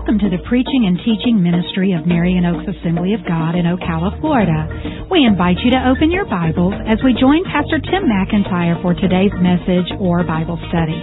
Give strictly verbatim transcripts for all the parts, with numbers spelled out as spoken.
Welcome to the preaching and teaching ministry of Marion Oaks Assembly of God in Ocala, Florida. We invite you to open your Bibles as we join Pastor Tim McIntyre for today's message or Bible study.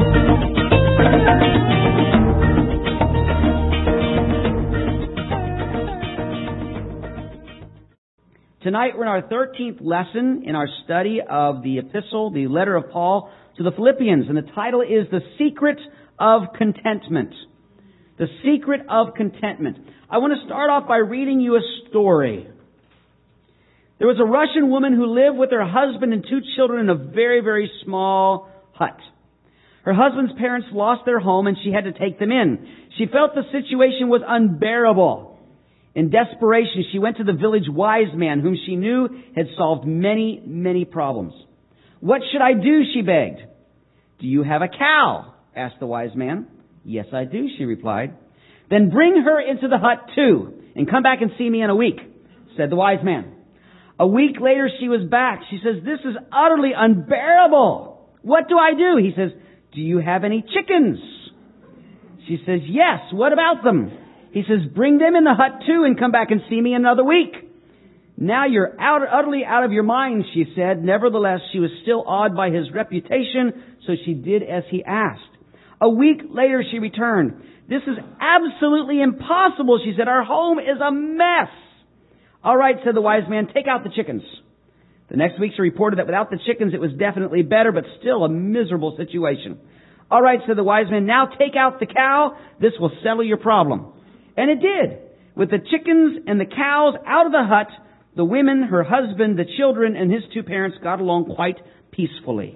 Tonight we're in our thirteenth lesson in our study of the epistle, the letter of Paul to the Philippians, and the title is The Secret of Contentment. The Secret of Contentment. I want to start off by reading you a story. There was a Russian woman who lived with her husband and two children in a very, very small hut. Her husband's parents lost their home and she had to take them in. She felt the situation was unbearable. In desperation, she went to the village wise man, whom she knew had solved many, many problems. "What should I do?" she begged. "Do you have a cow?" asked the wise man. "Yes, I do," she replied. "Then bring her into the hut too, and come back and see me in a week," said the wise man. A week later, she was back. She says, "This is utterly unbearable. What do I do?" He says, "Do you have any chickens?" She says, "Yes, what about them?" He says, "Bring them in the hut too, and come back and see me in another week." "Now you're out, utterly out of your mind," she said. Nevertheless, she was still awed by his reputation, so she did as he asked. A week later, she returned. "This is absolutely impossible," she said. "Our home is a mess." "All right," said the wise man, "take out the chickens." The next week, she reported that without the chickens, it was definitely better, but still a miserable situation. "All right," said the wise man, "now take out the cow. This will settle your problem." And it did. With the chickens and the cows out of the hut, the women, her husband, the children, and his two parents got along quite peacefully.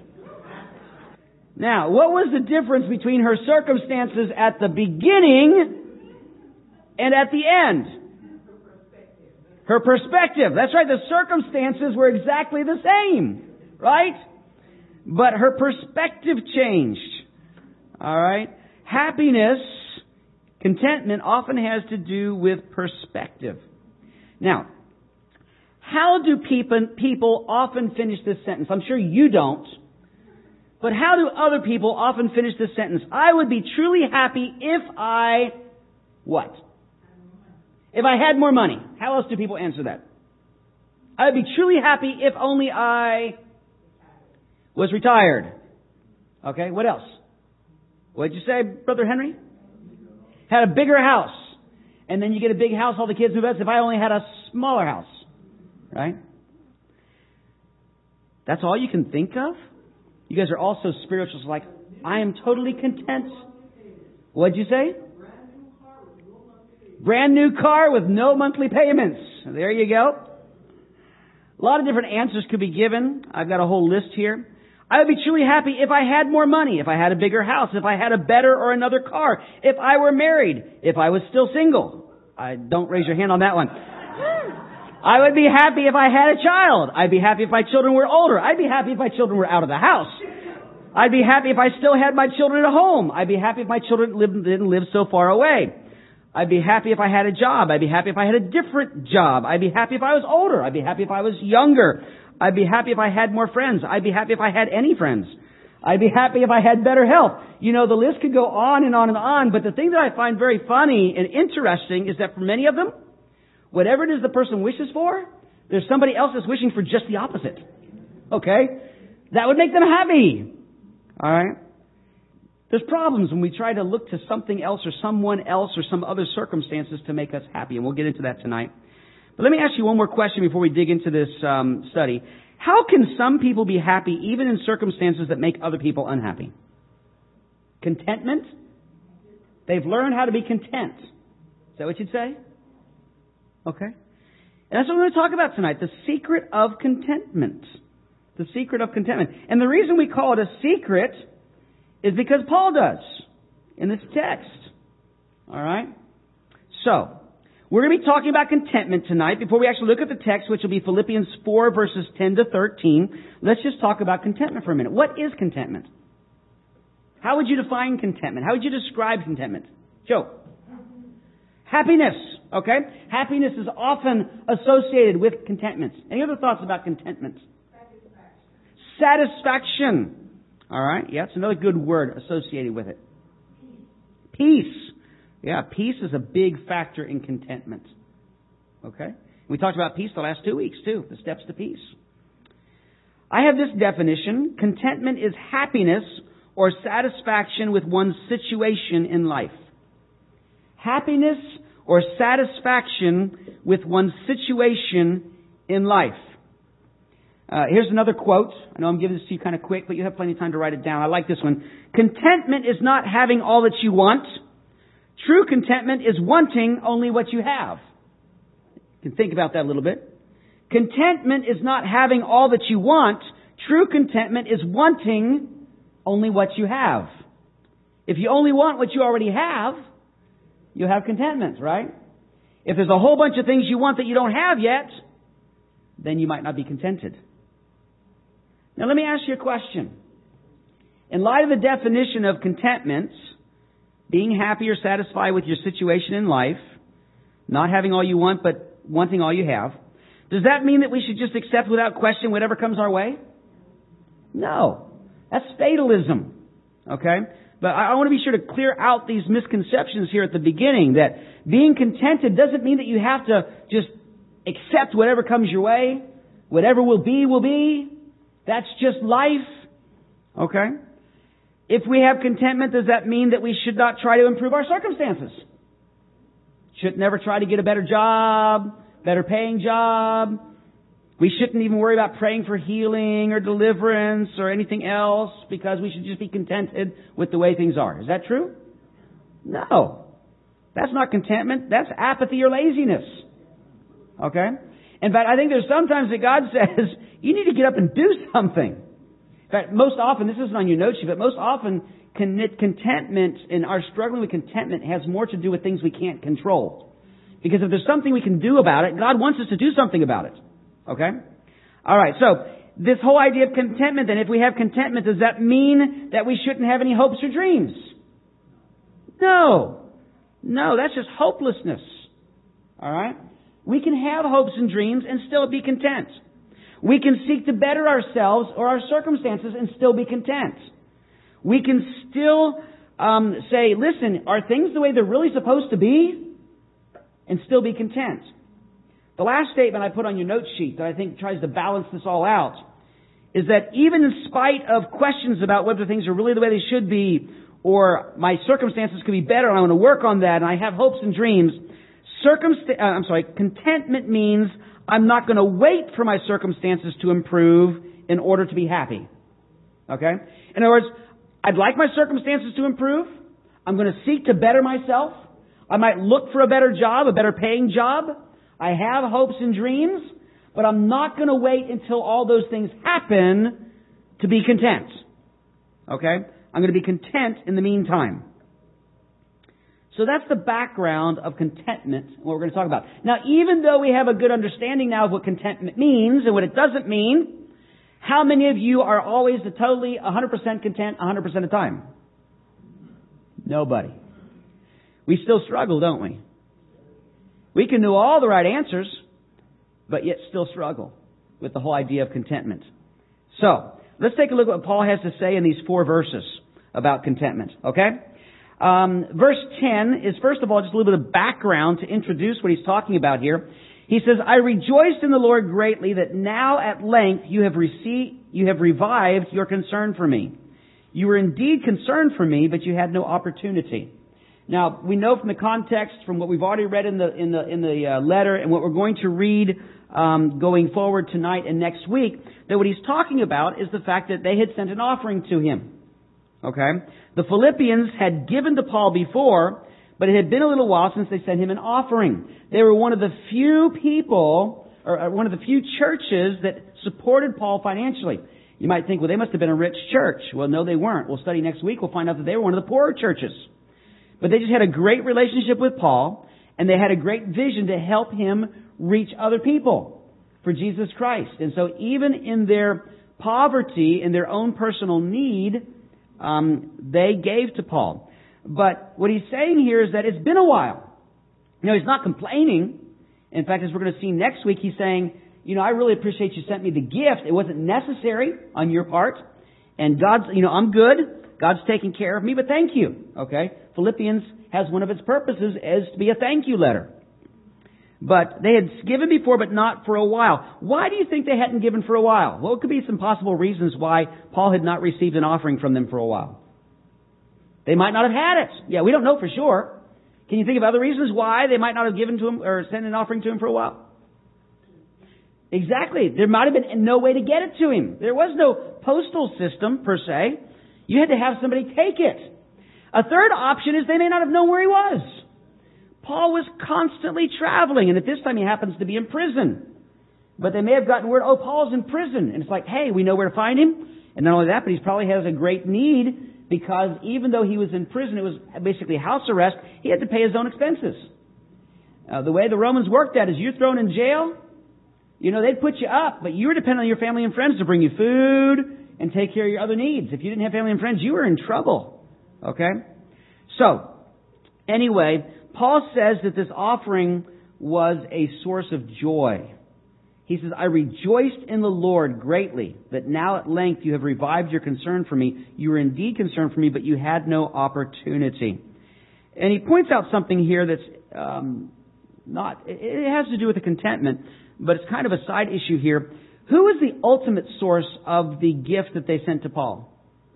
Now, what was the difference between her circumstances at the beginning and at the end? Her perspective. That's right. The circumstances were exactly the same, right? But her perspective changed. All right? Happiness, contentment often has to do with perspective. Now, how do people, people often finish this sentence? I'm sure you don't. But how do other people often finish this sentence? "I would be truly happy if I..." What? If I had more money. How else do people answer that? "I would be truly happy if only I was retired." Okay, what else? What did you say, Brother Henry? Had a bigger house. And then you get a big house, all the kids move out. If I only had a smaller house. Right? That's all you can think of? You guys are all so spiritual. So like, I am totally content. What'd you say? Brand new car with no monthly payments. There you go. A lot of different answers could be given. I've got a whole list here. "I would be truly happy if I had more money, if I had a bigger house, if I had a better or another car, if I were married, if I was still single." I don't raise your hand on that one. "I would be happy if I had a child. I'd be happy if my children were older. I'd be happy if my children were out of the house. I'd be happy if I still had my children at home. I'd be happy if my children lived, didn't live so far away. I'd be happy if I had a job. I'd be happy if I had a different job. I'd be happy if I was older. I'd be happy if I was younger. I'd be happy if I had more friends. I'd be happy if I had any friends. I'd be happy if I had better health." You know, the list could go on and on and on, but the thing that I find very funny and interesting is that for many of them, whatever it is the person wishes for, there's somebody else that's wishing for just the opposite. Okay? That would make them happy. All right? There's problems when we try to look to something else or someone else or some other circumstances to make us happy, and we'll get into that tonight. But let me ask you one more question before we dig into this um, study. How can some people be happy even in circumstances that make other people unhappy? Contentment? They've learned how to be content. Is that what you'd say? Okay. And that's what we're going to talk about tonight. The secret of contentment. The secret of contentment. And the reason we call it a secret is because Paul does in this text. All right? So, we're going to be talking about contentment tonight. Before we actually look at the text, which will be Philippians four, verses ten to thirteen, let's just talk about contentment for a minute. What is contentment? How would you define contentment? How would you describe contentment? Joe? Happiness. Okay? Happiness is often associated with contentment. Any other thoughts about contentment? Satisfaction. Satisfaction. All right? Yeah, it's another good word associated with it. Peace. Peace. Yeah, peace is a big factor in contentment. Okay? We talked about peace the last two weeks, too. The steps to peace. I have this definition. Contentment is happiness or satisfaction with one's situation in life. Happiness or satisfaction with one's situation in life. Uh, here's another quote. I know I'm giving this to you kind of quick, but you have plenty of time to write it down. I like this one. Contentment is not having all that you want. True contentment is wanting only what you have. You can think about that a little bit. Contentment is not having all that you want. True contentment is wanting only what you have. If you only want what you already have, you'll have contentment, right? If there's a whole bunch of things you want that you don't have yet, then you might not be contented. Now let me ask you a question. In light of the definition of contentment, being happy or satisfied with your situation in life, not having all you want but wanting all you have, does that mean that we should just accept without question whatever comes our way? No. That's fatalism. Okay? But I want to be sure to clear out these misconceptions here at the beginning, that being contented doesn't mean that you have to just accept whatever comes your way. Whatever will be, will be. That's just life. Okay? If we have contentment, does that mean that we should not try to improve our circumstances? Should never try to get a better job, better paying job. We shouldn't even worry about praying for healing or deliverance or anything else because we should just be contented with the way things are. Is that true? No. That's not contentment. That's apathy or laziness. Okay? In fact, I think there's sometimes that God says, you need to get up and do something. In fact, most often, this isn't on your note sheet, but most often contentment and our struggling with contentment has more to do with things we can't control. Because if there's something we can do about it, God wants us to do something about it. Okay? All right, so this whole idea of contentment, then, if we have contentment, does that mean that we shouldn't have any hopes or dreams? No. No, that's just hopelessness. All right? We can have hopes and dreams and still be content. We can seek to better ourselves or our circumstances and still be content. We can still um, say, listen, are things the way they're really supposed to be? And still be content. The last statement I put on your note sheet that I think tries to balance this all out is that even in spite of questions about whether things are really the way they should be or my circumstances could be better and I want to work on that and I have hopes and dreams, circumst- uh, I'm sorry, contentment means I'm not going to wait for my circumstances to improve in order to be happy. Okay? In other words, I'd like my circumstances to improve. I'm going to seek to better myself. I might look for a better job, a better paying job. I have hopes and dreams, but I'm not going to wait until all those things happen to be content. Okay? I'm going to be content in the meantime. So that's the background of contentment, what we're going to talk about. Now, even though we have a good understanding now of what contentment means and what it doesn't mean, how many of you are always totally one hundred percent content one hundred percent of the time? Nobody. We still struggle, don't we? We can know all the right answers, but yet still struggle with the whole idea of contentment. So, let's take a look at what Paul has to say in these four verses about contentment, okay? Um, verse ten is, first of all, just a little bit of background to introduce what he's talking about here. He says, I rejoiced in the Lord greatly that now at length you have received, you have revived your concern for me. You were indeed concerned for me, but you had no opportunity. Now, we know from the context, from what we've already read in the in the in the uh, letter, and what we're going to read um, going forward tonight and next week, that what he's talking about is the fact that they had sent an offering to him. Okay, the Philippians had given to Paul before, but it had been a little while since they sent him an offering. They were one of the few people, or one of the few churches that supported Paul financially. You might think, well, they must have been a rich church. Well, no, they weren't. We'll study next week. We'll find out that they were one of the poorer churches. But they just had a great relationship with Paul, and they had a great vision to help him reach other people for Jesus Christ. And so even in their poverty, in their own personal need, um, they gave to Paul. But what he's saying here is that it's been a while. You know, he's not complaining. In fact, as we're going to see next week, he's saying, you know, I really appreciate you sent me the gift. It wasn't necessary on your part. And God's, you know, I'm good. God's taking care of me, but thank you. Okay? Philippians has one of its purposes as to be a thank you letter. But they had given before, but not for a while. Why do you think they hadn't given for a while? What could be some possible reasons why Paul had not received an offering from them for a while? They might not have had it. Yeah, we don't know for sure. Can you think of other reasons why they might not have given to him or sent an offering to him for a while? Exactly. There might have been no way to get it to him. There was no postal system, per se. You had to have somebody take it. A third option is they may not have known where he was. Paul was constantly traveling, and at this time he happens to be in prison. But they may have gotten word, oh, Paul's in prison. And it's like, hey, we know where to find him. And not only that, but he probably has a great need, because even though he was in prison, it was basically house arrest, he had to pay his own expenses. Uh, the way the Romans worked that is you're thrown in jail, you know, they'd put you up, but you were dependent on your family and friends to bring you food and take care of your other needs. If you didn't have family and friends, you were in trouble. Okay? So, anyway, Paul says that this offering was a source of joy. He says, I rejoiced in the Lord greatly that now at length you have revived your concern for me. You were indeed concerned for me, but you had no opportunity. And he points out something here that's um, not, it has to do with the contentment, but it's kind of a side issue here. Who is the ultimate source of the gift that they sent to Paul?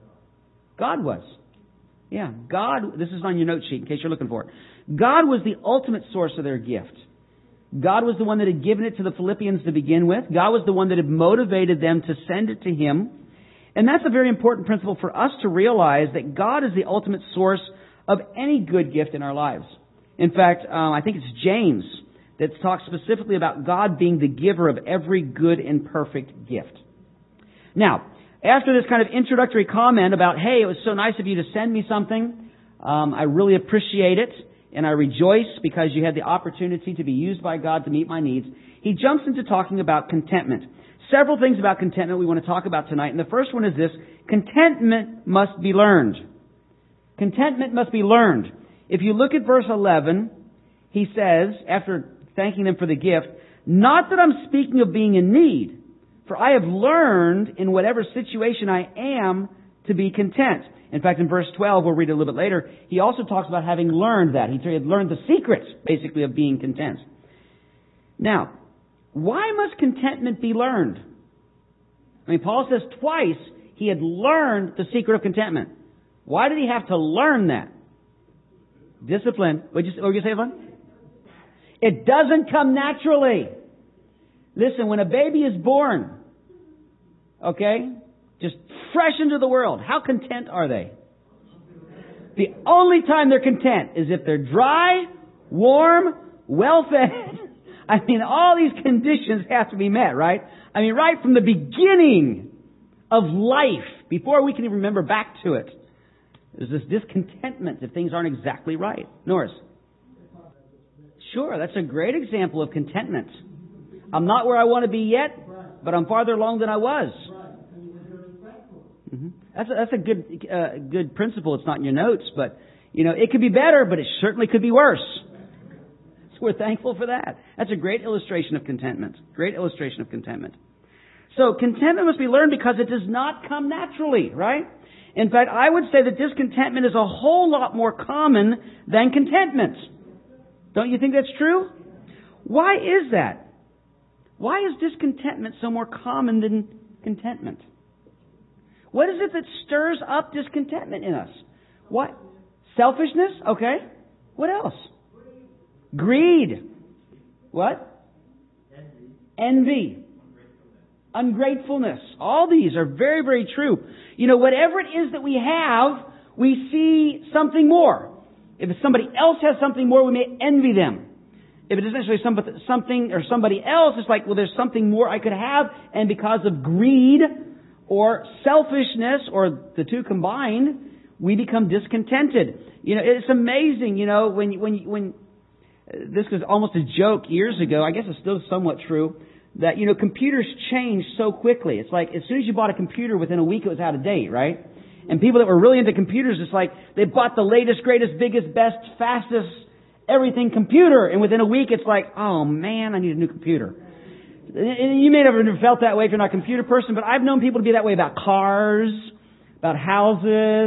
God was. Yeah, God, this is on your note sheet in case you're looking for it. God was the ultimate source of their gift. God was the one that had given it to the Philippians to begin with. God was the one that had motivated them to send it to Him. And that's a very important principle for us to realize, that God is the ultimate source of any good gift in our lives. In fact, um, I think it's James that talks specifically about God being the giver of every good and perfect gift. Now, after this kind of introductory comment about, hey, it was so nice of you to send me something, um, I really appreciate it, and I rejoice because you had the opportunity to be used by God to meet my needs, he jumps into talking about contentment. Several things about contentment we want to talk about tonight, and the first one is this: contentment must be learned. Contentment must be learned. If you look at verse eleven, he says, after thanking them for the gift, not that I'm speaking of being in need, for I have learned in whatever situation I am to be content. In fact, in verse twelve, we'll read it a little bit later, he also talks about having learned that. He had learned the secret, basically, of being content. Now, why must contentment be learned? I mean, Paul says twice he had learned the secret of contentment. Why did he have to learn that? Discipline. What did you, what did you say, Evan? It doesn't come naturally. Listen, when a baby is born, okay, just fresh into the world, how content are they? The only time they're content is if they're dry, warm, well-fed. I mean, all these conditions have to be met, right? I mean, right from the beginning of life, before we can even remember back to it, there's this discontentment if things aren't exactly right. Norris? Sure, that's a great example of contentment. I'm not where I want to be yet, but I'm farther along than I was. Mm-hmm. That's a, that's a good uh, good principle. It's not in your notes, but you know it could be better, but it certainly could be worse. So we're thankful for that. That's a great illustration of contentment. Great illustration of contentment. So contentment must be learned because it does not come naturally, right? In fact, I would say that discontentment is a whole lot more common than contentment. Don't you think that's true? Why is that? Why is discontentment so more common than contentment? What is it that stirs up discontentment in us? What? Selfishness? Okay. What else? Greed. What? Envy. Envy. Ungratefulness. All these are very, very true. You know, whatever it is that we have, we see something more. If somebody else has something more, we may envy them. If it isn't necessarily something or somebody else, it's like, well, there's something more I could have, and because of greed or selfishness, or the two combined, we become discontented. You know, it's amazing, you know, when, when, when, this was almost a joke years ago, I guess it's still somewhat true, that, you know, computers change so quickly. It's like, as soon as you bought a computer, within a week it was out of date, right? And people that were really into computers, it's like, they bought the latest, greatest, biggest, best, fastest, everything computer, and within a week it's like, oh man, I need a new computer. And you may never have felt that way if you're not a computer person, but I've known people to be that way about cars, about houses,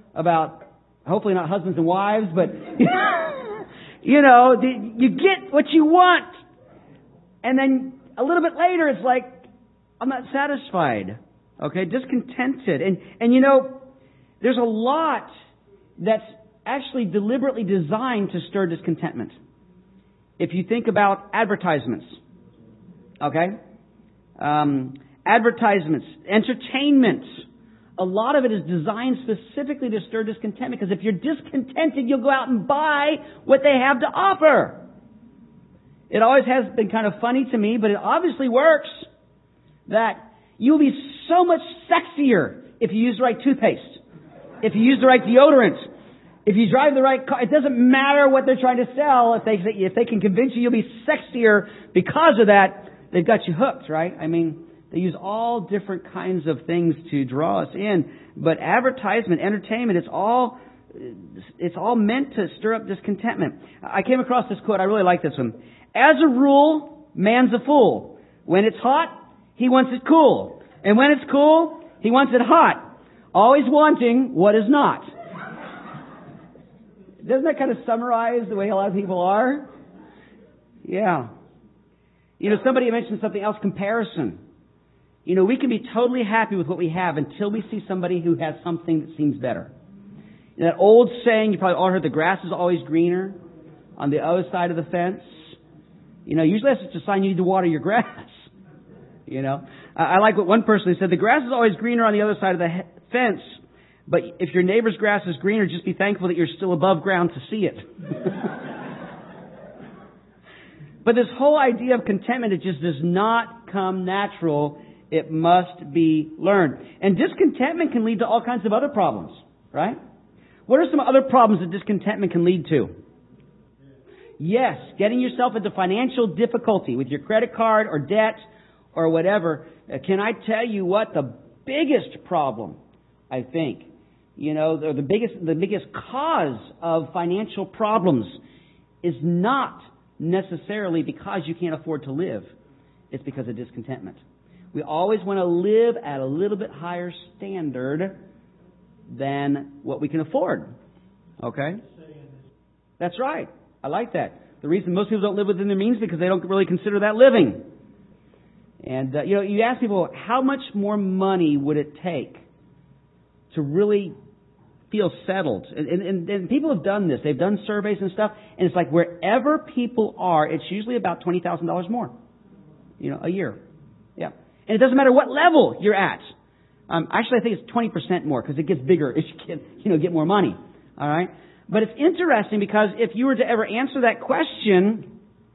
about, hopefully not husbands and wives, but, you know, the, you get what you want. And then a little bit later, it's like, I'm not satisfied. Okay, discontented. And, and you know, there's a lot that's actually deliberately designed to stir discontentment. If you think about advertisements, okay, um, advertisements, entertainment, a lot of it is designed specifically to stir discontentment, because if you're discontented, you'll go out and buy what they have to offer. It always has been kind of funny to me, but it obviously works, that you'll be so much sexier if you use the right toothpaste, if you use the right deodorant, if you drive the right car. It doesn't matter what they're trying to sell. If they if they can convince you you'll be sexier because of that, they've got you hooked, right? I mean, they use all different kinds of things to draw us in. But advertisement, entertainment, it's all it's all meant to stir up discontentment. I came across this quote. I really like this one. As a rule, man's a fool. When it's hot, he wants it cool. And when it's cool, he wants it hot. Always wanting what is not. Doesn't that kind of summarize the way a lot of people are? Yeah. You know, somebody mentioned something else, comparison. You know, we can be totally happy with what we have until we see somebody who has something that seems better. You know, that old saying, you probably all heard, the grass is always greener on the other side of the fence. You know, usually that's just a sign you need to water your grass. You know, I like what one person said, the grass is always greener on the other side of the he- fence, but if your neighbor's grass is greener, just be thankful that you're still above ground to see it. But this whole idea of contentment, it just does not come natural. It must be learned. And discontentment can lead to all kinds of other problems, right? What are some other problems that discontentment can lead to? Yes, getting yourself into financial difficulty with your credit card or debt or whatever. Uh, can I tell you what the biggest problem, I think, you know, the, the biggest the biggest cause of financial problems is not necessarily because you can't afford to live. It's because of discontentment. We always want to live at a little bit higher standard than what we can afford. Okay? That's right. I like that. The reason most people don't live within their means is because they don't really consider that living. And, uh, you know, you ask people, how much more money would it take to really feel settled? And, and, and people have done this. They've done surveys and stuff. And it's like wherever people are, it's usually about twenty thousand dollars more, you know, a year. Yeah. And it doesn't matter what level you're at. Um, actually, I think it's twenty percent more because it gets bigger as you get, you know, get more money. All right. But it's interesting because if you were to ever answer that question,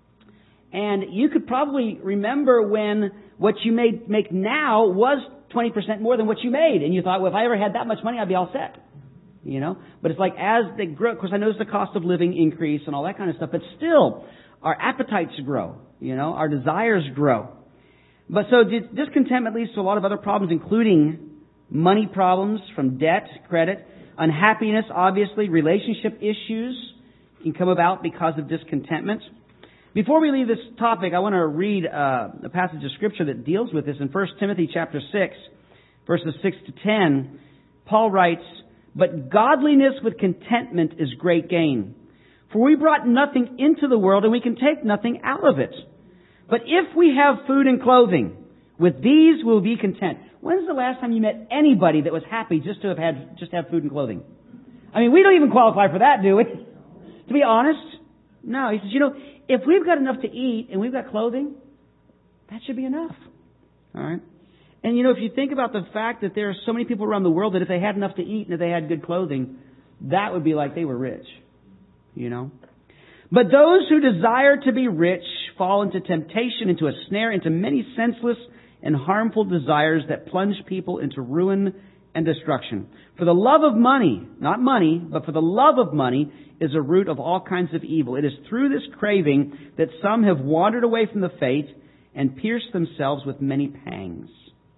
and you could probably remember when what you made, make now was twenty percent more than what you made. And you thought, well, if I ever had that much money, I'd be all set. You know? But it's like as they grow, of course, I notice the cost of living increase and all that kind of stuff. But still, our appetites grow. You know? Our desires grow. But so discontentment leads to a lot of other problems, including money problems from debt, credit, unhappiness, obviously, relationship issues can come about because of discontentment. Before we leave this topic, I want to read uh, a passage of Scripture that deals with this. In First Timothy chapter six, verses six to ten, Paul writes, "But godliness with contentment is great gain. For we brought nothing into the world, and we can take nothing out of it. But if we have food and clothing, with these we'll be content." When's the last time you met anybody that was happy just to have had just have food and clothing? I mean, we don't even qualify for that, do we? To be honest, no. He says, you know, if we've got enough to eat and we've got clothing, that should be enough. All right. And you know, if you think about the fact that there are so many people around the world that if they had enough to eat and if they had good clothing, that would be like they were rich. You know. But those who desire to be rich fall into temptation, into a snare, into many senseless and harmful desires that plunge people into ruin and destruction. For the love of money, not money, but for the love of money is a root of all kinds of evil. It is through this craving that some have wandered away from the faith and pierced themselves with many pangs.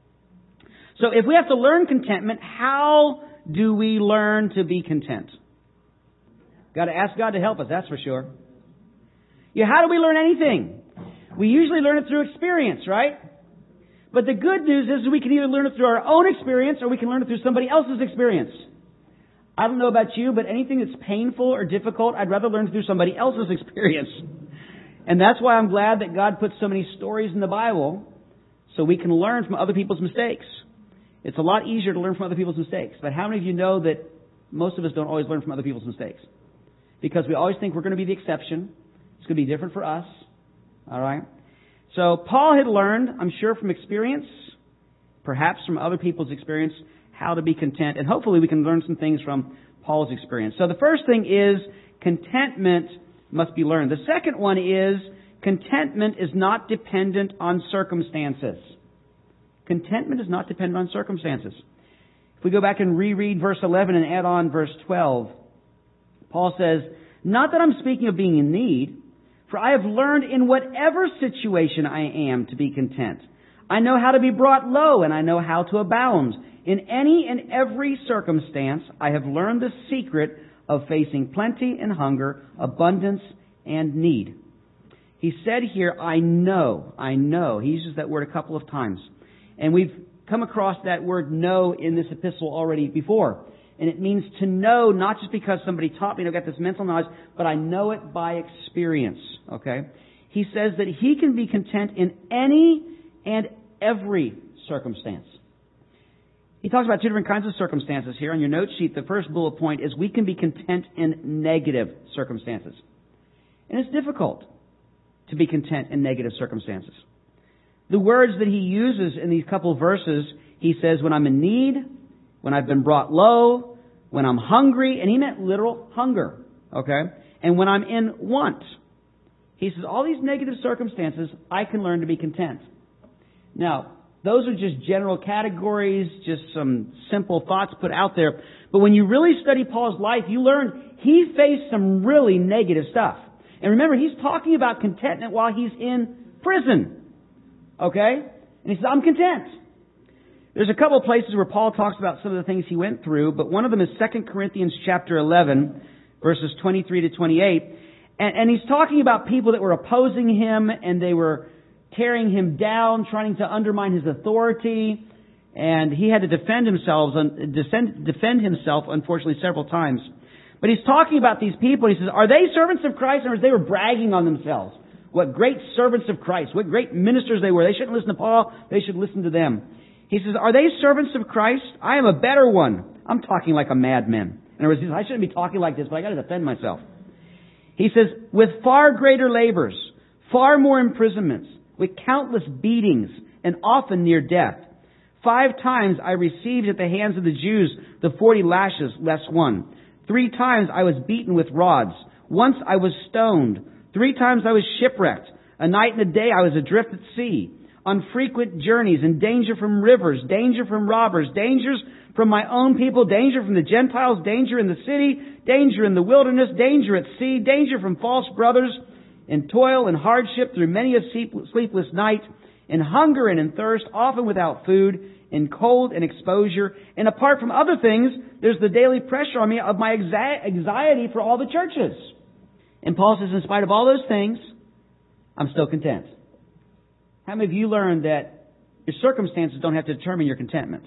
So if we have to learn contentment, how do we learn to be content? Got to ask God to help us, that's for sure. Yeah, how do we learn anything? We usually learn it through experience, right? But the good news is we can either learn it through our own experience or we can learn it through somebody else's experience. I don't know about you, but anything that's painful or difficult, I'd rather learn through somebody else's experience. And that's why I'm glad that God puts so many stories in the Bible so we can learn from other people's mistakes. It's a lot easier to learn from other people's mistakes. But how many of you know that most of us don't always learn from other people's mistakes? Because we always think we're going to be the exception. It's going to be different for us. All right? So Paul had learned, I'm sure from experience, perhaps from other people's experience, how to be content. And hopefully we can learn some things from Paul's experience. So the first thing is contentment must be learned. The second one is contentment is not dependent on circumstances. Contentment is not dependent on circumstances. If we go back and reread verse eleven and add on verse twelve, Paul says, "Not that I'm speaking of being in need, for I have learned in whatever situation I am to be content. I know how to be brought low, and I know how to abound. In any and every circumstance, I have learned the secret of facing plenty and hunger, abundance and need." He said here, I know, I know. He uses that word a couple of times. And we've come across that word know in this epistle already before. And it means to know, not just because somebody taught me and I've got this mental knowledge, but I know it by experience. Okay? He says that he can be content in any and every circumstance. He talks about two different kinds of circumstances here. On your note sheet, the first bullet point is we can be content in negative circumstances. And it's difficult to be content in negative circumstances. The words that he uses in these couple of verses, he says, when I'm in need, when I've been brought low, when I'm hungry, and he meant literal hunger, okay? And when I'm in want. He says, all these negative circumstances, I can learn to be content. Now, those are just general categories, just some simple thoughts put out there. But when you really study Paul's life, you learn he faced some really negative stuff. And remember, he's talking about contentment while he's in prison. Okay? And he says, I'm content. There's a couple of places where Paul talks about some of the things he went through, but one of them is Second Corinthians chapter eleven, verses twenty-three to twenty-eight. And, and he's talking about people that were opposing him, and they were tearing him down, trying to undermine his authority. And he had to defend himself, defend, defend himself, unfortunately, several times. But he's talking about these people. He says, are they servants of Christ? Or they were bragging on themselves. What great servants of Christ. What great ministers they were. They shouldn't listen to Paul. They should listen to them. He says, are they servants of Christ? I am a better one. I'm talking like a madman. In other words, I shouldn't be talking like this, but I got to defend myself. He says, with far greater labors, far more imprisonments, with countless beatings, and often near death. Five times I received at the hands of the Jews the forty lashes less one. Three times I was beaten with rods. Once I was stoned. Three times I was shipwrecked. A night and a day I was adrift at sea. On frequent journeys, in danger from rivers, danger from robbers, dangers from my own people, danger from the Gentiles, danger in the city, danger in the wilderness, danger at sea, danger from false brothers, in toil and hardship through many a sleepless night, in hunger and in thirst, often without food, in cold and exposure. And apart from other things, there's the daily pressure on me of my anxiety for all the churches. And Paul says, in spite of all those things, I'm still content. How many of you learned that your circumstances don't have to determine your contentment?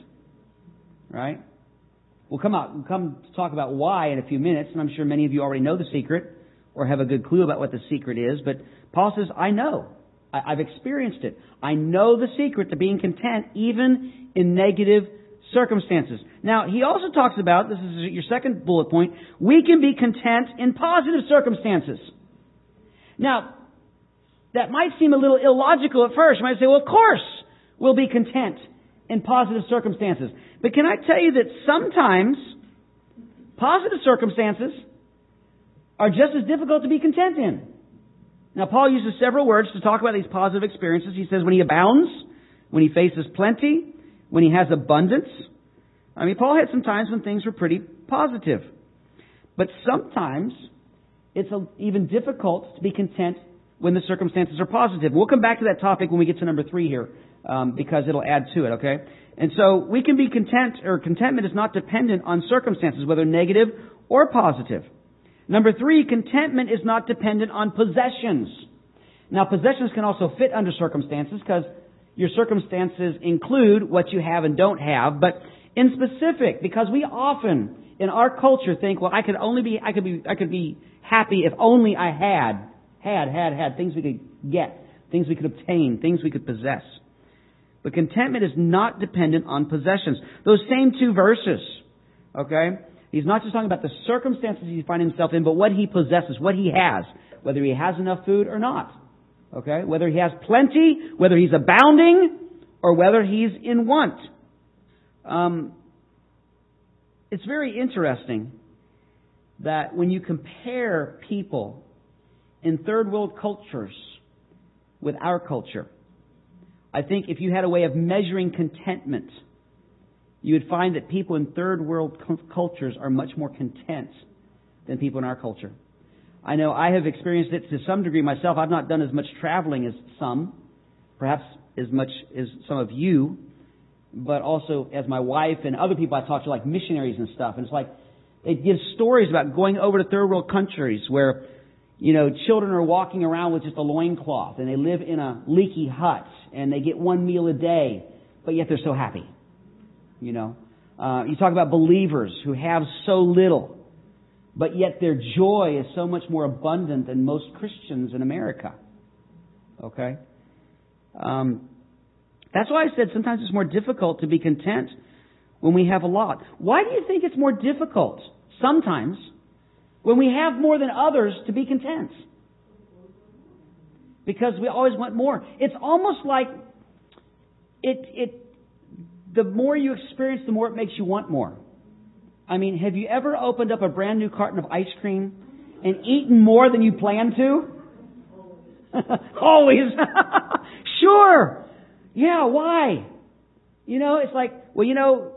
Right? We'll come out, we'll come to talk about why in a few minutes, and I'm sure many of you already know the secret or have a good clue about what the secret is. But Paul says, I know. I, I've experienced it. I know the secret to being content even in negative circumstances. Now, he also talks about, this is your second bullet point, we can be content in positive circumstances. Now, that might seem a little illogical at first. You might say, well, of course we'll be content in positive circumstances. But can I tell you that sometimes positive circumstances are just as difficult to be content in? Now, Paul uses several words to talk about these positive experiences. He says when he abounds, when he faces plenty, when he has abundance. I mean, Paul had some times when things were pretty positive. But sometimes it's even difficult to be content when the circumstances are positive. We'll come back to that topic when we get to number three here, um, because it'll add to it, okay? And so we can be content, or contentment is not dependent on circumstances, whether negative or positive. Number three, contentment is not dependent on possessions. Now, possessions can also fit under circumstances because your circumstances include what you have and don't have. But in specific, because we often in our culture think, well, I could only be, I could be, I could be happy if only I had, had, had, had things we could get, things we could obtain, things we could possess. But contentment is not dependent on possessions. Those same two verses, okay? He's not just talking about the circumstances he finds himself in, but what he possesses, what he has, whether he has enough food or not. Okay? Whether he has plenty, whether he's abounding, or whether he's in want. Um, it's very interesting that when you compare people in third world cultures with our culture, I think if you had a way of measuring contentment, you would find that people in third world cultures are much more content than people in our culture. I know I have experienced it to some degree myself. I've not done as much traveling as some, perhaps as much as some of you, but also as my wife and other people I talk to, like missionaries and stuff. And it's like, they give stories about going over to third world countries where, you know, children are walking around with just a loincloth and they live in a leaky hut and they get one meal a day, but yet they're so happy. You know, uh, you talk about believers who have so little, but yet their joy is so much more abundant than most Christians in America. Okay? Um, that's why I said sometimes it's more difficult to be content when we have a lot. Why do you think it's more difficult sometimes when we have more than others to be content? Because we always want more. It's almost like it, it, the more you experience, the more it makes you want more. I mean, have you ever opened up a brand new carton of ice cream and eaten more than you planned to? Always. Sure. Yeah, why? You know, it's like, well, you know,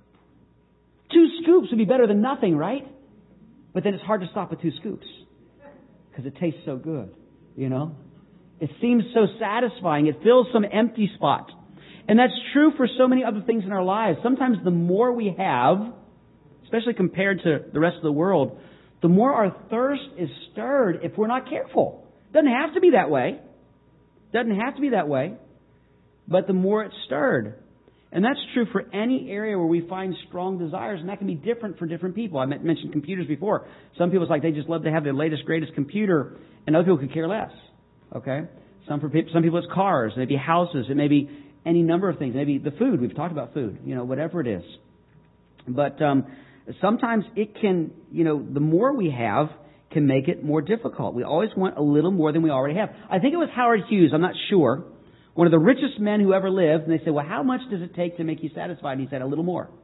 two scoops would be better than nothing, right? But then it's hard to stop at two scoops because it tastes so good, you know? It seems so satisfying. It fills some empty spot. And that's true for so many other things in our lives. Sometimes the more we have, especially compared to the rest of the world, the more our thirst is stirred if we're not careful. Doesn't have to be that way. Doesn't have to be that way. But the more it's stirred. And that's true for any area where we find strong desires, and that can be different for different people. I mentioned computers before. Some people, it's like they just love to have the latest, greatest computer, and other people could care less. Okay? Some for people, some people it's cars, maybe houses, it may be any number of things. Maybe the food. We've talked about food. You know, whatever it is. But um, sometimes it can, you know, the more we have can make it more difficult. We always want a little more than we already have. I think it was Howard Hughes. I'm not sure. One of the richest men who ever lived. And they said, well, how much does it take to make you satisfied? And he said, a little more.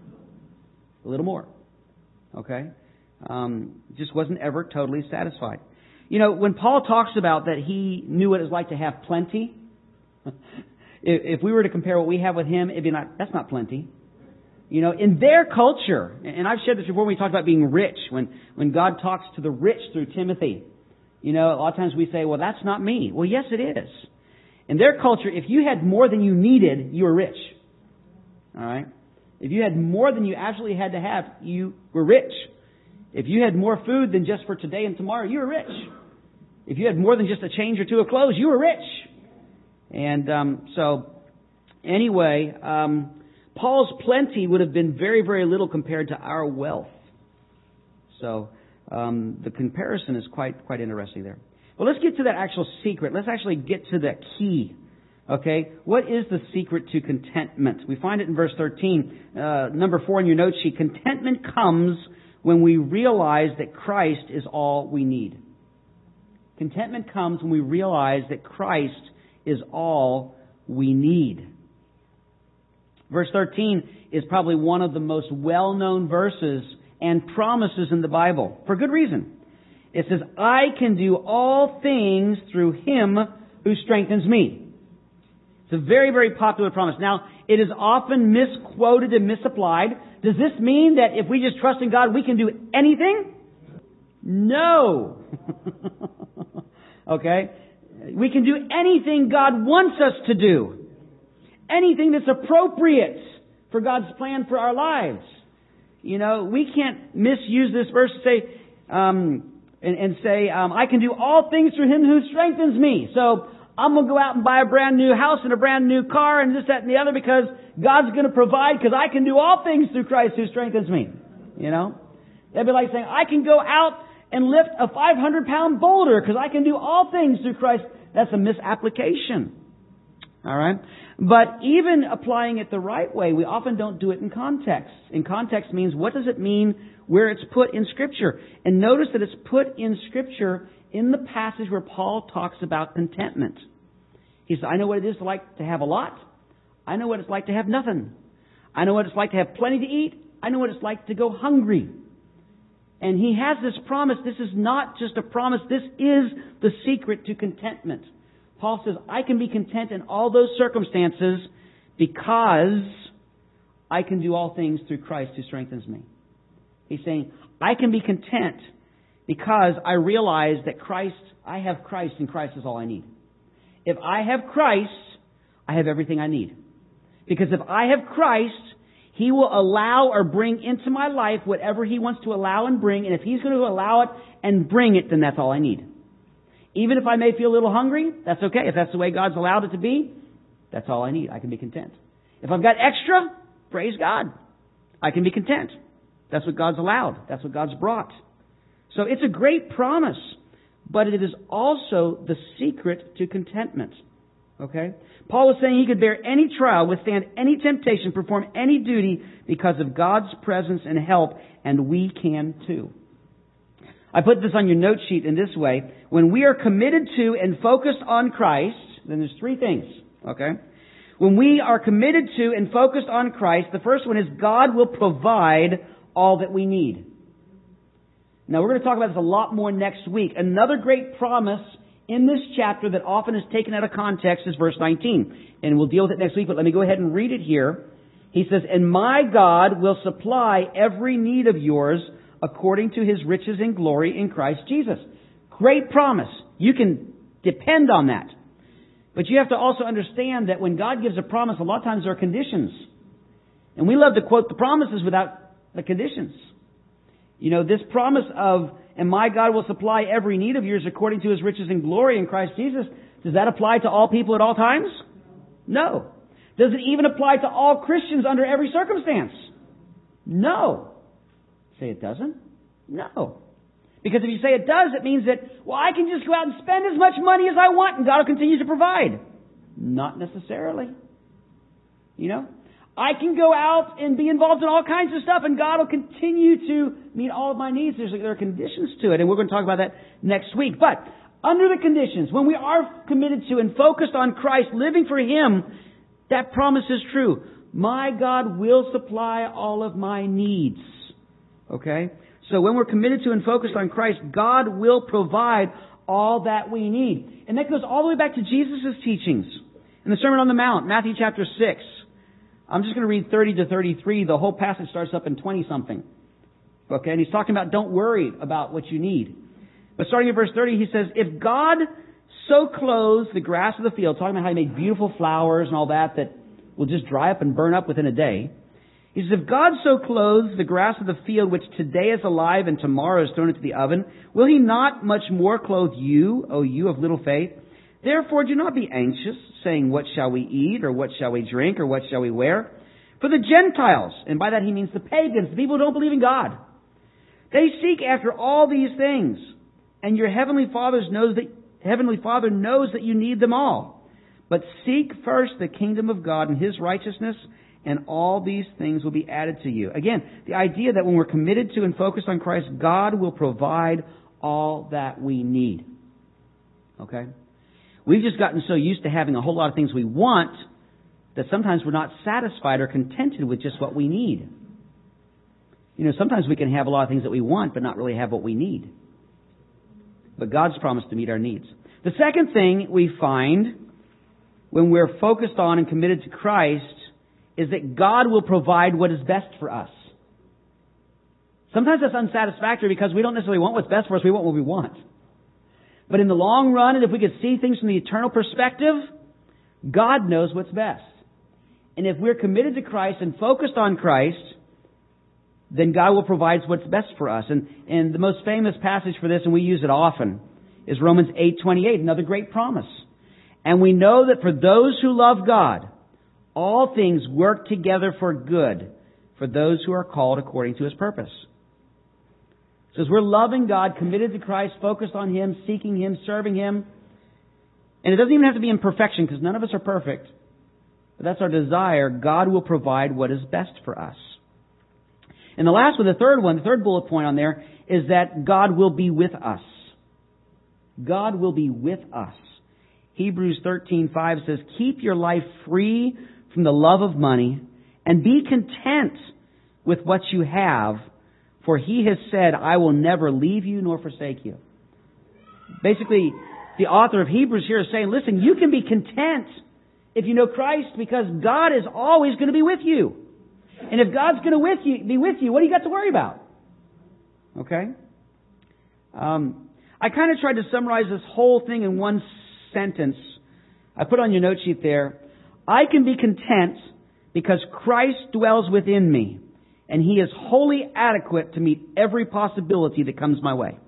A little more. Okay? Um, just wasn't ever totally satisfied. You know, when Paul talks about that he knew what it was like to have plenty, if we were to compare what we have with him, it'd be not, that's not plenty. You know, in their culture, and I've shared this before when we talked about being rich, when, when God talks to the rich through Timothy, you know, a lot of times we say, well, that's not me. Well, yes, it is. In their culture, if you had more than you needed, you were rich. All right? If you had more than you absolutely had to have, you were rich. If you had more food than just for today and tomorrow, you were rich. If you had more than just a change or two of clothes, you were rich. And um, so, anyway, um, Paul's plenty would have been very, very little compared to our wealth. So, um, the comparison is quite, quite interesting there. Well, let's get to that actual secret. Let's actually get to the key. Okay? What is the secret to contentment? We find it in verse thirteen. Uh, number four in your note sheet. Contentment comes when we realize that Christ is all we need. Contentment comes when we realize that Christ is all we need. Verse thirteen is probably one of the most well-known verses and promises in the Bible. For good reason. It says, I can do all things through Him who strengthens me. It's a very, very popular promise. Now, it is often misquoted and misapplied. Does this mean that if we just trust in God, we can do anything? No. Okay? We can do anything God wants us to do. Anything that's appropriate for God's plan for our lives. You know, we can't misuse this verse to say, um, and, and say, um, I can do all things through Him who strengthens me. So I'm going to go out and buy a brand new house and a brand new car and this, that, and the other because God's going to provide because I can do all things through Christ who strengthens me. You know? That'd be like saying, I can go out and lift a five hundred pound boulder because I can do all things through Christ. That's a misapplication. All right? But even applying it the right way, we often don't do it in context. In context means, what does it mean where it's put in Scripture? And notice that it's put in Scripture in the passage where Paul talks about contentment. He says, I know what it is like to have a lot. I know what it's like to have nothing. I know what it's like to have plenty to eat. I know what it's like to go hungry. And he has this promise. This is not just a promise. This is the secret to contentment. Paul says, I can be content in all those circumstances because I can do all things through Christ who strengthens me. He's saying, I can be content because I realize that Christ, I have Christ and Christ is all I need. If I have Christ, I have everything I need. Because if I have Christ, He will allow or bring into my life whatever He wants to allow and bring. And if He's going to allow it and bring it, then that's all I need. Even if I may feel a little hungry, that's okay. If that's the way God's allowed it to be, that's all I need. I can be content. If I've got extra, praise God. I can be content. That's what God's allowed. That's what God's brought. So it's a great promise, but it is also the secret to contentment. Okay? Paul is saying he could bear any trial, withstand any temptation, perform any duty because of God's presence and help, and we can too. I put this on your note sheet in this way. When we are committed to and focused on Christ, then there's three things. Okay? When we are committed to and focused on Christ, the first one is God will provide all that we need. Now, we're going to talk about this a lot more next week. Another great promise in this chapter that often is taken out of context is verse nineteen. And we'll deal with it next week, but let me go ahead and read it here. He says, and my God will supply every need of yours according to His riches and glory in Christ Jesus. Great promise. You can depend on that. But you have to also understand that when God gives a promise, a lot of times there are conditions. And we love to quote the promises without the conditions. You know, this promise of, and my God will supply every need of yours according to His riches and glory in Christ Jesus, does that apply to all people at all times? No. Does it even apply to all Christians under every circumstance? No. Say it doesn't? No. Because if you say it does, it means that, well, I can just go out and spend as much money as I want and God will continue to provide. Not necessarily. You know? I can go out and be involved in all kinds of stuff and God will continue to meet all of my needs. There's, there are conditions to it, and we're going to talk about that next week. But under the conditions, when we are committed to and focused on Christ, living for Him, that promise is true. My God will supply all of my needs. Okay? So when we're committed to and focused on Christ, God will provide all that we need. And that goes all the way back to Jesus' teachings in the Sermon on the Mount, Matthew chapter six. I'm just going to read thirty to thirty-three. The whole passage starts up in twenty-something. Okay? And He's talking about don't worry about what you need. But starting at verse thirty, He says, if God so clothes the grass of the field, talking about how He made beautiful flowers and all that that will just dry up and burn up within a day. He says, if God so clothes the grass of the field, which today is alive and tomorrow is thrown into the oven, will He not much more clothe you, O you of little faith? Therefore do not be anxious, saying, what shall we eat, or what shall we drink, or what shall we wear? For the Gentiles, and by that He means the pagans, the people who don't believe in God, they seek after all these things, and your heavenly Father knows that Heavenly Father knows that you need them all. But seek first the kingdom of God and His righteousness, and all these things will be added to you. Again, the idea that when we're committed to and focused on Christ, God will provide all that we need. Okay? We've just gotten so used to having a whole lot of things we want that sometimes we're not satisfied or contented with just what we need. You know, sometimes we can have a lot of things that we want but not really have what we need. But God's promised to meet our needs. The second thing we find when we're focused on and committed to Christ is that God will provide what is best for us. Sometimes that's unsatisfactory because we don't necessarily want what's best for us. We want what we want. But in the long run, and if we could see things from the eternal perspective, God knows what's best. And if we're committed to Christ and focused on Christ, then God will provide what's best for us. And, and the most famous passage for this, and we use it often, is Romans eight twenty-eight, another great promise. And we know that for those who love God, all things work together for good for those who are called according to His purpose. It says we're loving God, committed to Christ, focused on Him, seeking Him, serving Him. And it doesn't even have to be in perfection because none of us are perfect. But that's our desire. God will provide what is best for us. And the last one, the third one, the third bullet point on there is that God will be with us. God will be with us. Hebrews thirteen five says, keep your life free from the love of money and be content with what you have, for He has said, I will never leave you nor forsake you. Basically, the author of Hebrews here is saying, listen, you can be content if you know Christ because God is always going to be with you. And if God's going to with you, be with you, what do you got to worry about? Okay? Um, I kind of tried to summarize this whole thing in one sentence. I put on your note sheet there, I can be content because Christ dwells within me and He is wholly adequate to meet every possibility that comes my way.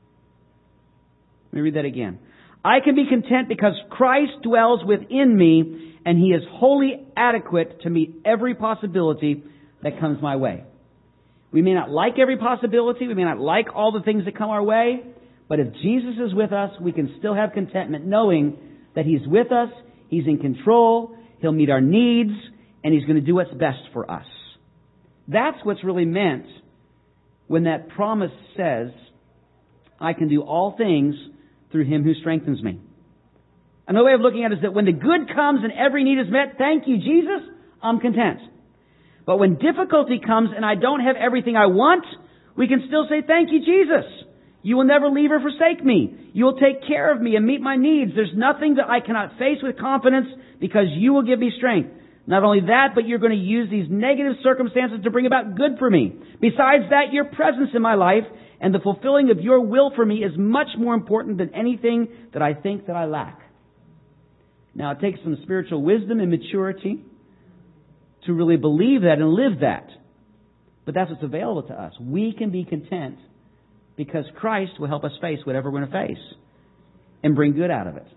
Let me read that again. I can be content because Christ dwells within me and He is wholly adequate to meet every possibility that comes my way. We may not like every possibility. We may not like all the things that come our way. But if Jesus is with us, we can still have contentment knowing that He's with us, He's in control, He'll meet our needs, and He's going to do what's best for us. That's what's really meant when that promise says, I can do all things through Him who strengthens me. Another way of looking at it is that when the good comes and every need is met, thank you, Jesus, I'm content. But when difficulty comes and I don't have everything I want, we can still say, thank you, Jesus. You will never leave or forsake me. You will take care of me and meet my needs. There's nothing that I cannot face with confidence because you will give me strength. Not only that, but you're going to use these negative circumstances to bring about good for me. Besides that, your presence in my life and the fulfilling of your will for me is much more important than anything that I think that I lack. Now, it takes some spiritual wisdom and maturity to really believe that and live that. But that's what's available to us. We can be content because Christ will help us face whatever we're going to face and bring good out of it.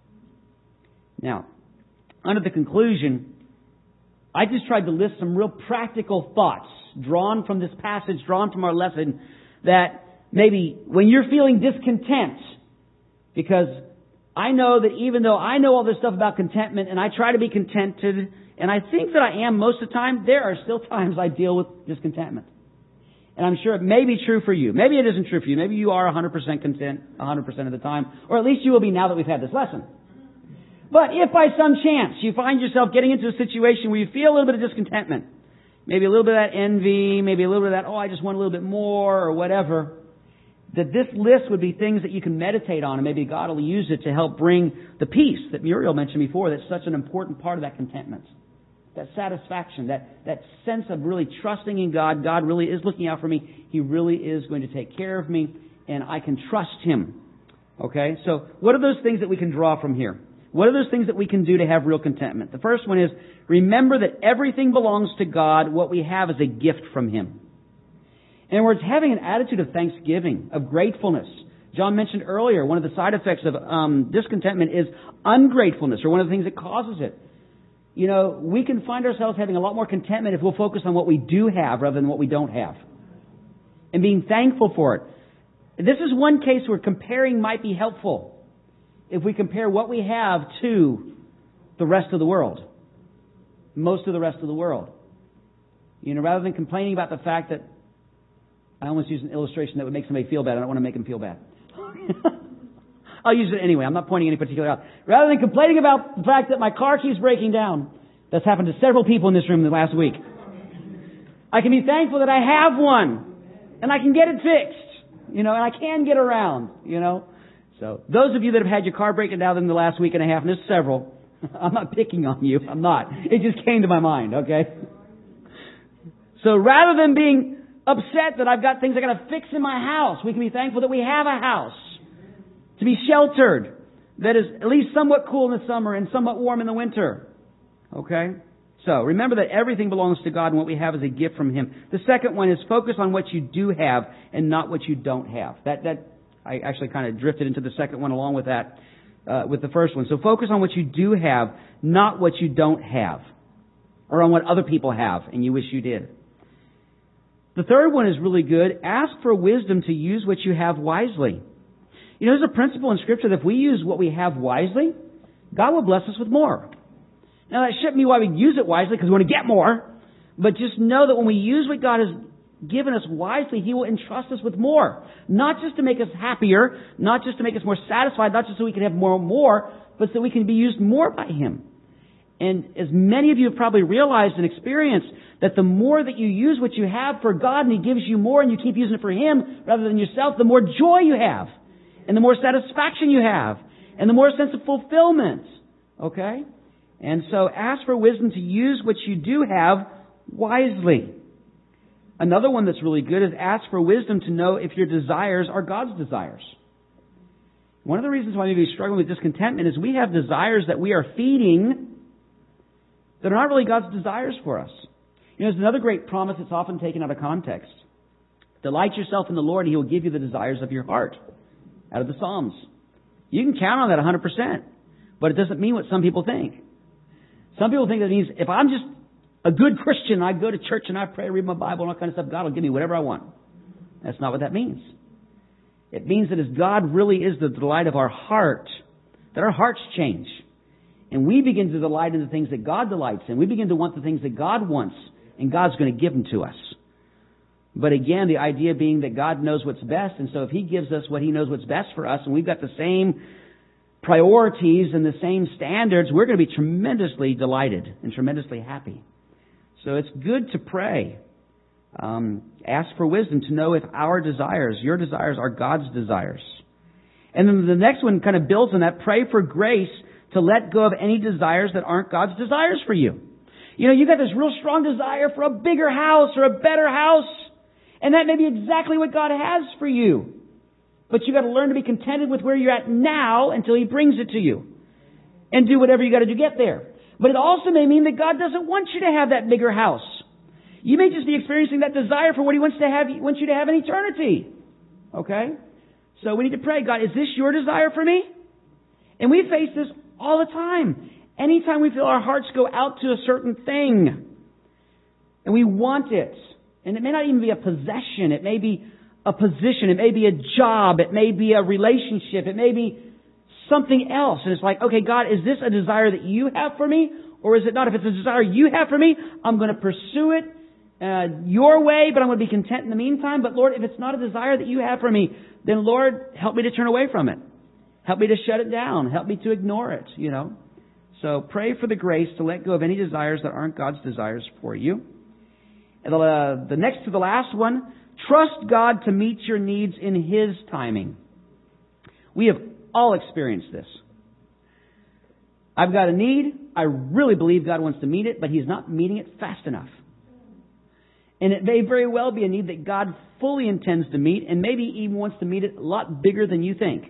Now, under the conclusion, I just tried to list some real practical thoughts drawn from this passage, drawn from our lesson, that maybe when you're feeling discontent, because I know that even though I know all this stuff about contentment and I try to be contented, and I think that I am most of the time, there are still times I deal with discontentment. And I'm sure it may be true for you. Maybe it isn't true for you. Maybe you are one hundred percent content one hundred percent of the time, or at least you will be now that we've had this lesson. But if by some chance you find yourself getting into a situation where you feel a little bit of discontentment, maybe a little bit of that envy, maybe a little bit of that, oh, I just want a little bit more, or whatever, that this list would be things that you can meditate on, and maybe God will use it to help bring the peace that Muriel mentioned before. That's such an important part of that contentment. That satisfaction, that, that sense of really trusting in God. God really is looking out for me. He really is going to take care of me, and I can trust Him. Okay? So what are those things that we can draw from here? What are those things that we can do to have real contentment? The first one is, remember that everything belongs to God. What we have is a gift from Him. In other words, having an attitude of thanksgiving, of gratefulness. John mentioned earlier, one of the side effects of um, discontentment is ungratefulness, or one of the things that causes it. You know, we can find ourselves having a lot more contentment if we'll focus on what we do have rather than what we don't have. And being thankful for it. This is one case where comparing might be helpful. If we compare what we have to the rest of the world. Most of the rest of the world. You know, rather than complaining about the fact that, I almost use an illustration that would make somebody feel bad. I don't want to make them feel bad. I'll use it anyway. I'm not pointing any particular out. Rather than complaining about the fact that my car keeps breaking down, that's happened to several people in this room in the last week, I can be thankful that I have one and I can get it fixed, you know, and I can get around, you know. So those of you that have had your car breaking down in the last week and a half, and there's several, I'm not picking on you. I'm not. It just came to my mind, okay? So rather than being upset that I've got things I got to fix in my house, we can be thankful that we have a house. To be sheltered, that is at least somewhat cool in the summer and somewhat warm in the winter. Okay? So, remember that everything belongs to God and what we have is a gift from Him. The second one is focus on what you do have and not what you don't have. That, that I actually kind of drifted into the second one along with that, uh, with the first one. So focus on what you do have, not what you don't have. Or on what other people have and you wish you did. The third one is really good. Ask for wisdom to use what you have wisely. You know, there's a principle in Scripture that if we use what we have wisely, God will bless us with more. Now, that shouldn't be why we use it wisely, because we want to get more. But just know that when we use what God has given us wisely, He will entrust us with more. Not just to make us happier, not just to make us more satisfied, not just so we can have more and more, but so we can be used more by Him. And as many of you have probably realized and experienced, that the more that you use what you have for God and He gives you more and you keep using it for Him rather than yourself, the more joy you have. And the more satisfaction you have. And the more sense of fulfillment. Okay? And so ask for wisdom to use what you do have wisely. Another one that's really good is ask for wisdom to know if your desires are God's desires. One of the reasons why maybe we struggle with discontentment is we have desires that we are feeding that are not really God's desires for us. You know, there's another great promise that's often taken out of context. Delight yourself in the Lord and He will give you the desires of your heart. Out of the Psalms. You can count on that one hundred percent. But it doesn't mean what some people think. Some people think that means if I'm just a good Christian, I go to church and I pray, read my Bible and all kind of stuff, God will give me whatever I want. That's not what that means. It means that as God really is the delight of our heart, that our hearts change. And we begin to delight in the things that God delights in. We begin to want the things that God wants. And God's going to give them to us. But again, the idea being that God knows what's best. And so if He gives us what He knows what's best for us, and we've got the same priorities and the same standards, we're going to be tremendously delighted and tremendously happy. So it's good to pray. Um, ask for wisdom to know if our desires, your desires, are God's desires. And then the next one kind of builds on that. Pray for grace to let go of any desires that aren't God's desires for you. You know, you've got this real strong desire for a bigger house or a better house. And that may be exactly what God has for you. But you've got to learn to be contented with where you're at now until He brings it to you. And do whatever you got to do to get there. But it also may mean that God doesn't want you to have that bigger house. You may just be experiencing that desire for what He wants to have, wants you to have in eternity. Okay? So we need to pray, God, is this your desire for me? And we face this all the time. Anytime we feel our hearts go out to a certain thing. And we want it. And it may not even be a possession. It may be a position. It may be a job. It may be a relationship. It may be something else. And it's like, okay, God, is this a desire that you have for me? Or is it not? If it's a desire you have for me, I'm going to pursue it uh, your way, but I'm going to be content in the meantime. But Lord, if it's not a desire that you have for me, then Lord, help me to turn away from it. Help me to shut it down. Help me to ignore it, you know. So pray for the grace to let go of any desires that aren't God's desires for you. And uh, the next to the last one, trust God to meet your needs in His timing. We have all experienced this. I've got a need. I really believe God wants to meet it, but He's not meeting it fast enough. And it may very well be a need that God fully intends to meet and maybe even wants to meet it a lot bigger than you think.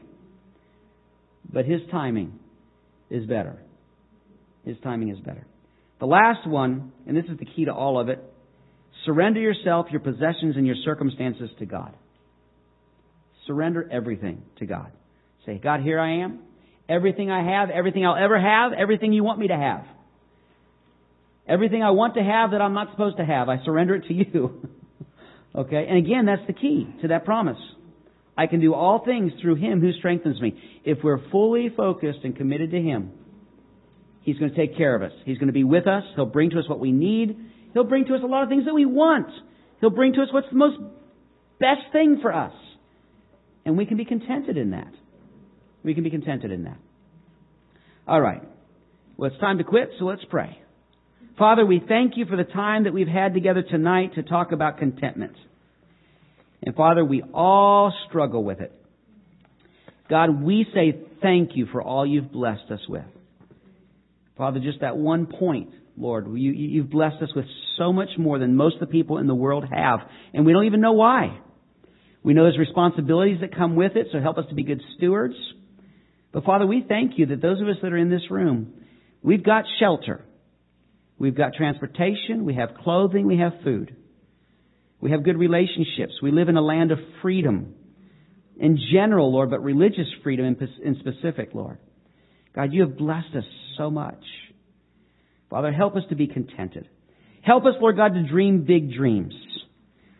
But His timing is better. His timing is better. The last one, and this is the key to all of it, surrender yourself, your possessions, and your circumstances to God. Surrender everything to God. Say, God, here I am. Everything I have, everything I'll ever have, everything you want me to have. Everything I want to have that I'm not supposed to have, I surrender it to you. Okay? And again, that's the key to that promise. I can do all things through Him who strengthens me. If we're fully focused and committed to Him, He's going to take care of us. He's going to be with us. He'll bring to us what we need. He'll bring to us a lot of things that we want. He'll bring to us what's the most best thing for us. And we can be contented in that. We can be contented in that. All right. Well, it's time to quit, so let's pray. Father, we thank You for the time that we've had together tonight to talk about contentment. And Father, we all struggle with it. God, we say thank You for all You've blessed us with. Father, just that one point, Lord, you, You've blessed us with so much more than most of the people in the world have. And we don't even know why. We know there's responsibilities that come with it, so help us to be good stewards. But Father, we thank You that those of us that are in this room, we've got shelter. We've got transportation. We have clothing. We have food. We have good relationships. We live in a land of freedom in general, Lord, but religious freedom in, in specific, Lord. God, You have blessed us so much. Father, help us to be contented. Help us, Lord God, to dream big dreams.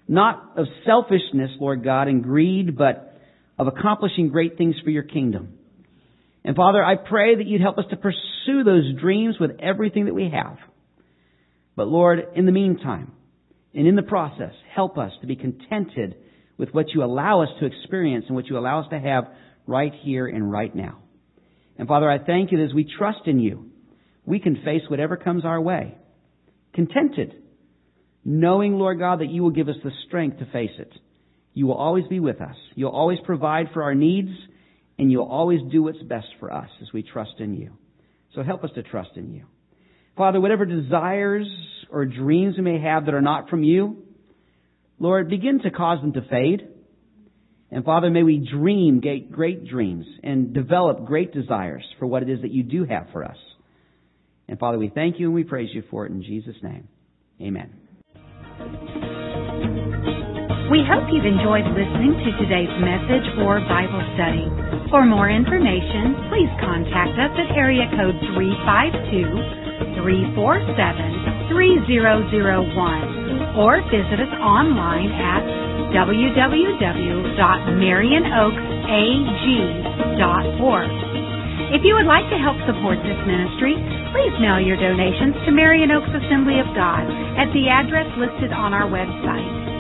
not of selfishness, Lord God, and greed, but of accomplishing great things for your kingdom. And Father, I pray that you'd help us to pursue those dreams with everything that we have. But Lord, in the meantime, and in the process, help us to be contented with what you allow us to experience and what you allow us to have right here and right now. And Father, I thank you that as we trust in you, we can face whatever comes our way, contented, knowing, Lord God, that you will give us the strength to face it. You will always be with us. You'll always provide for our needs, and you'll always do what's best for us as we trust in you. So help us to trust in you. Father, whatever desires or dreams we may have that are not from you, Lord, begin to cause them to fade. And Father, may we dream great, great dreams and develop great desires for what it is that you do have for us. And Father, we thank you and we praise you for it in Jesus' name. Amen. We hope you've enjoyed listening to today's message or Bible study. For more information, please contact us at area code three five two, three four seven, three zero zero one or visit us online at w w w dot marion oaks a g dot org. If you would like to help support this ministry, please mail your donations to Marion Oaks Assembly of God at the address listed on our website.